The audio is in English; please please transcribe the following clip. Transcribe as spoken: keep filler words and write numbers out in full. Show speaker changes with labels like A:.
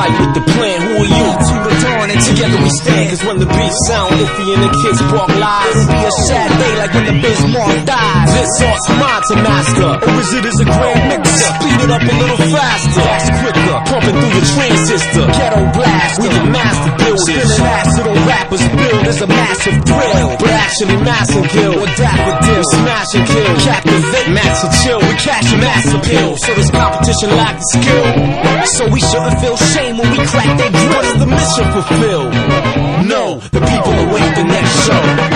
A: sight with the plan. Who are you? To the dawn and together we stand. Cause when the beats sound iffy and the kids bark lies, it'll be a sad day like when the Bismarck dies. This art's mine to master, or is it as a grand mixer? Speed it up a little faster, that's quicker. Pumping through your transistor, ghetto blast. We the master builders, spinning acid on rappers build is a massive thrill. But actually mass and kill, or daffodil, smash and kill, captivate, max and chill. We cash a mass appeal, so this competition lack the skill. So we shouldn't feel shame when we crack that grill. What's the mission fulfilled? No, the people await the next show.